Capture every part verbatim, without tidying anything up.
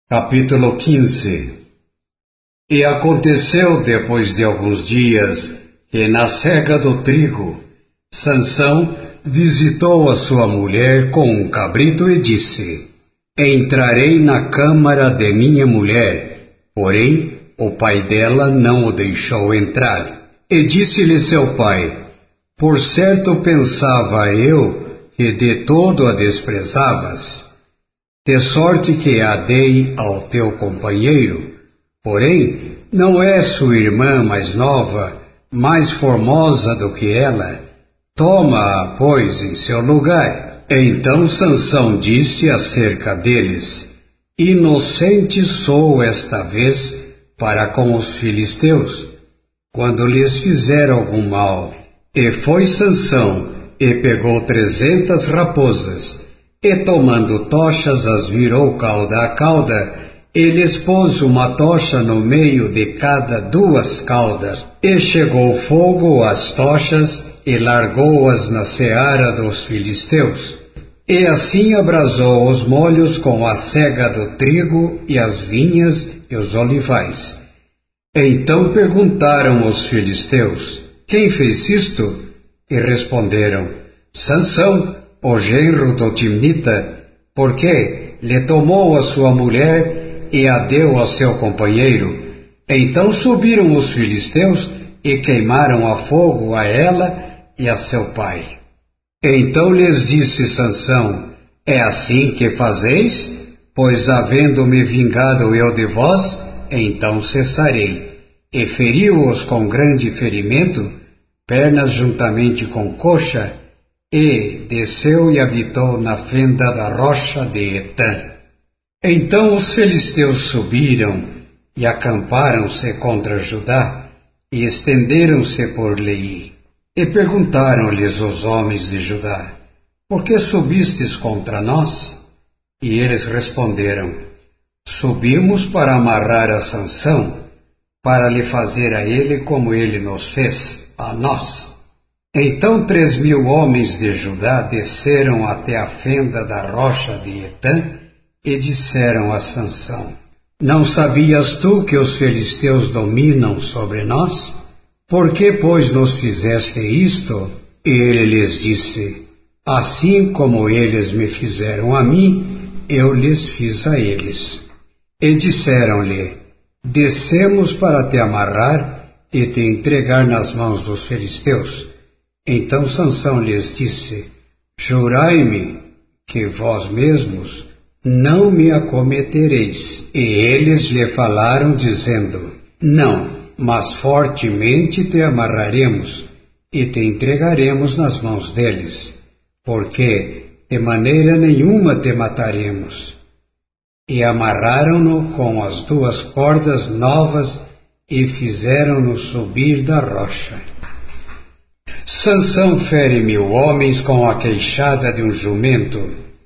Capítulo quinze. E aconteceu depois de alguns dias que na cega do trigo, Sansão visitou a sua mulher com um cabrito e disse: Entrarei na câmara de minha mulher. Porém, o pai dela não o deixou entrar. E disse-lhe seu pai: Por certo pensava eu que de todo a desprezavas, de sorte que a dei ao teu companheiro. Porém, não é sua irmã mais nova, mais formosa do que ela? Toma-a, pois, em seu lugar. Então Sansão disse acerca deles: Inocente sou esta vez para com os filisteus, quando lhes fizer algum mal. E foi Sansão, e pegou trezentas raposas, e tomando tochas as virou cauda a cauda, e lhes pôs uma tocha no meio de cada duas caudas, e chegou fogo às tochas, e largou-as na seara dos filisteus. E assim abrasou os molhos com a cega do trigo, e as vinhas, e os olivais. Então perguntaram os filisteus: Quem fez isto? E responderam: Sansão, o genro do Timnita, porque lhe tomou a sua mulher e a deu ao seu companheiro. Então subiram os filisteus e queimaram a fogo a ela e a seu pai. Então lhes disse Sansão: É assim que fazeis? Pois havendo-me vingado eu de vós, então cessarei. E feriu-os com grande ferimento, pernas juntamente com coxa, e desceu e habitou na fenda da rocha de Etã. Então os filisteus subiram e acamparam-se contra Judá, e estenderam-se por Leí. E perguntaram-lhes os homens de Judá: Por que subistes contra nós? E eles responderam: Subimos para amarrar a Sansão, para lhe fazer a ele como ele nos fez a nós. Então três mil homens de Judá desceram até a fenda da rocha de Etã e disseram a Sansão: Não sabias tu que os filisteus dominam sobre nós? Por que, pois, nos fizeste isto? E ele lhes disse: Assim como eles me fizeram a mim, eu lhes fiz a eles. E disseram-lhe: Descemos para te amarrar e te entregar nas mãos dos filisteus. Então Sansão lhes disse: Jurai-me que vós mesmos não me acometereis. E eles lhe falaram dizendo: Não, mas fortemente te amarraremos e te entregaremos nas mãos deles, porque de maneira nenhuma te mataremos. E amarraram-no com as duas cordas novas e fizeram-no subir da rocha. Sansão fere mil homens com a queixada de um jumento.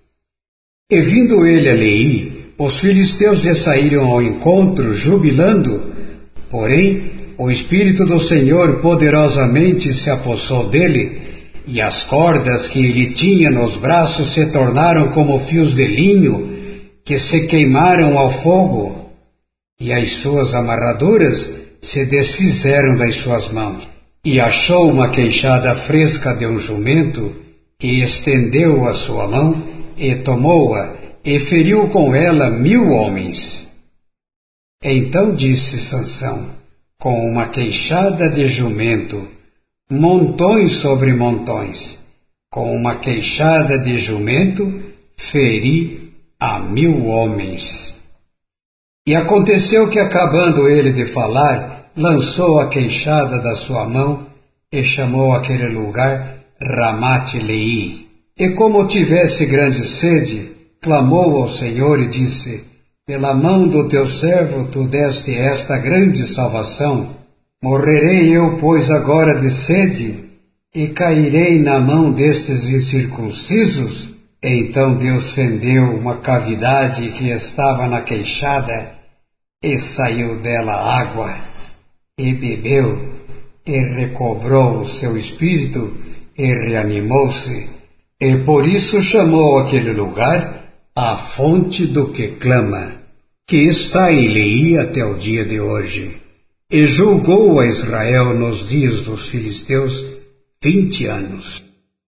E vindo ele a Leí, os filisteus lhe saíram ao encontro, jubilando. Porém, o Espírito do Senhor poderosamente se apossou dele, e as cordas que ele tinha nos braços se tornaram como fios de linho, que se queimaram ao fogo, e as suas amarraduras se desfizeram das suas mãos. E achou uma queixada fresca de um jumento, e estendeu a sua mão, e tomou-a, e feriu com ela mil homens. Então disse Sansão: Com uma queixada de jumento, montões sobre montões, com uma queixada de jumento, feri a mil homens. E aconteceu que, acabando ele de falar, lançou a queixada da sua mão e chamou aquele lugar Ramate-Leí. E como tivesse grande sede, clamou ao Senhor e disse: Pela mão do teu servo tu deste esta grande salvação. Morrerei eu, pois, agora de sede, e cairei na mão destes incircuncisos? Então Deus fendeu uma cavidade que estava na queixada, e saiu dela água, e bebeu, e recobrou o seu espírito, e reanimou-se, e por isso chamou aquele lugar a fonte do que clama. que está em Leí até o dia de hoje, e julgou a Israel nos dias dos filisteus vinte anos.